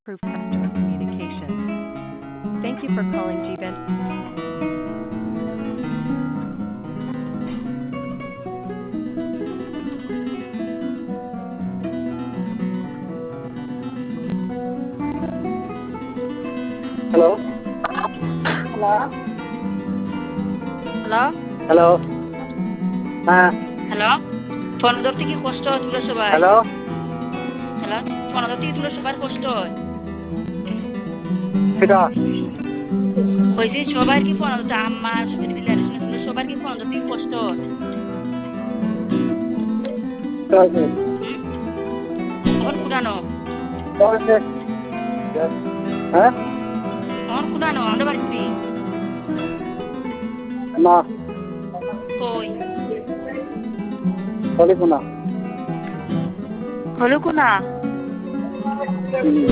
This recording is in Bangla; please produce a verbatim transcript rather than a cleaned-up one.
improve customer communication. Thank you for calling G-Vent. Hello hello hello hello হ্যাঁ হ্যালো ফোন ধরতে কি কষ্ট হয় তোমরা সবাই? হ্যালো হ্যালো ফোন ধরতে কি তোমরা সবার কষ্ট হয়? সেটা হয়েছে সবার কি ফোন ধরতে আম্মা রিলেশন তোমরা সবার কি ফোন ধরতে কি কষ্ট হয়? হুম ওর কুড়ানো হ্যাঁ ওর কুড়ানো আমরা বাড়িতে না কই হলিপুনা হলো কোনা